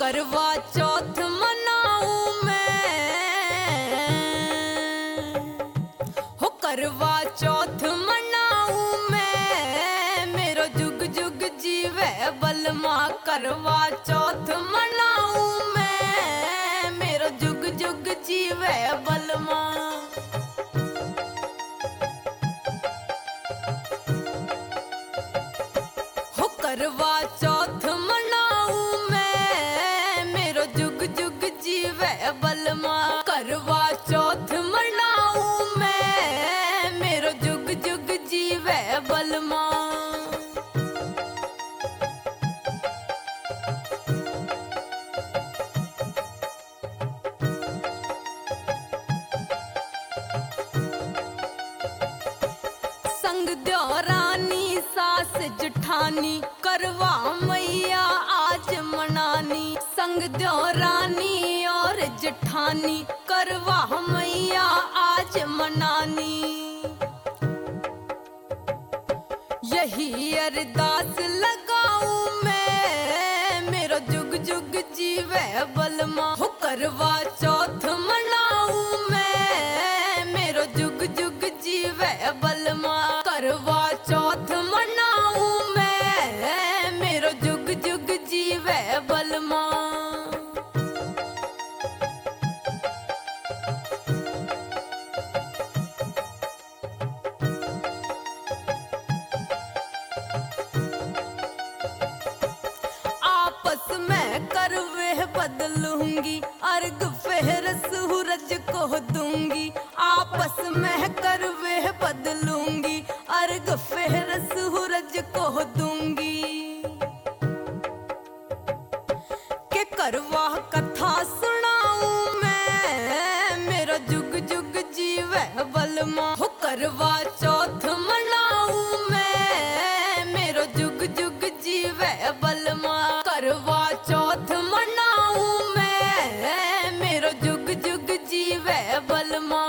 करवा चौथ मनाऊं मैं, हो करवा चौथ मनाऊं मैं, मेरो जुग जुग जीवे बलमा। करवा चौथ मनाऊं मैं, मेरो जुग जुग जीवे बलमा। हो करवा चौथ मनाऊं मैं, मेरो जुग जुग जीवे बलमा। करवा चौथ मनाऊं मैं, मेरो जुग जुग जीवे बलमा। संग द्योरानी सास जेठानी, करवा मैया आज मनानी। संग द्योरानी और जेठानी, करवा मैया आज मनानी। यही अरदास लगाऊं मैं, मेरो जुग जुग जीवे बलमा। हो करवा चौथ मनाऊं मैं, मेरो जुग जुग जीवे बलमा। करवा चौथ मनाऊं मैं, मेरो जुग जुग जीवे बलमा। आपस में करवे बदलूंगी, अर्घ फेर सूरज को दूंगी। आपस में करवे बदलूंगी, अर्घ फेर सूरज को दूंगी। के करवा कथा सुनाऊं मैं, मेरा जुग जुग जीवे बलमा। हो करवा चौथ मनाऊं मैं, मेरो जुग जुग जीवे बलमा। करवा चौथ मनाऊं मैं, मेरो जुग जुग जीवे बलमा।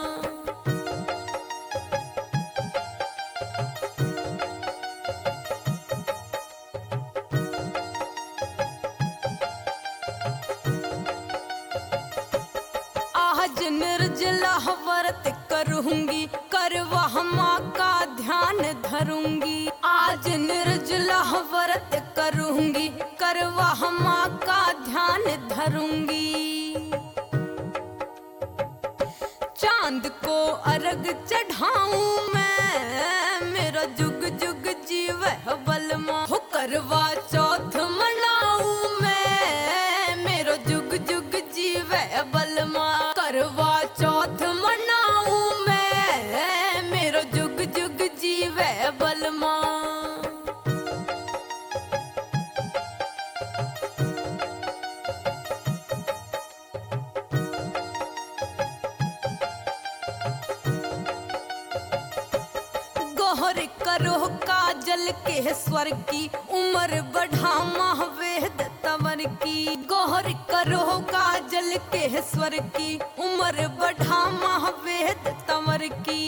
आज निर्जला व्रत करूंगी, करवा माँ का ध्यान धरूंगी। आज निर्जला व्रत करूंगी, करवा माँ का ध्यान धरूंगी। चांद को अर्घ चढ़ाऊं मैं, मेरा जुग जुग जीवे बलमा। हो करवा चौथ मनाऊं मैं, मेरो जुग जुग जीवे बलमा। करवा चौथ मनाऊं मैं, मेरो जुग जुग जीवे बलमा। गोहर करो काजल के स्वर की, उम्र बढ़ामा वेद तंवर की। गोहर करो काजल के स्वर की, उम्र बढ़ामा वेद तंवर की।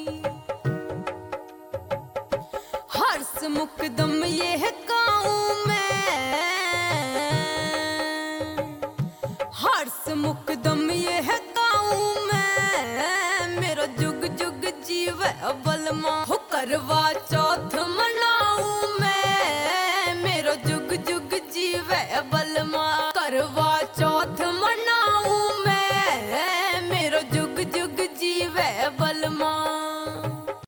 हर्ष मुकदम ये गाऊं मैं, हर्ष मुकदम ये गाऊं मैं, मेरा जुग जुग जीवे बलमा।